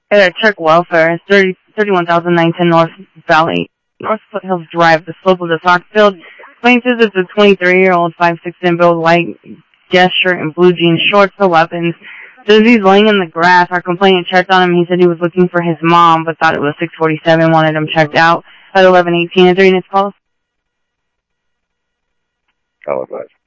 Check welfare. It's 31,910 North Foothills Drive, the slope of the soccer field. Claims says it's a 23-year-old, 5'6" in build, white dress shirt and blue jean shorts, no weapons. Says he's laying in the grass. Our complainant checked on him. He said he was looking for his mom, but thought it was 6:47, wanted him checked out at 11:18. Is there any calls? Call advice.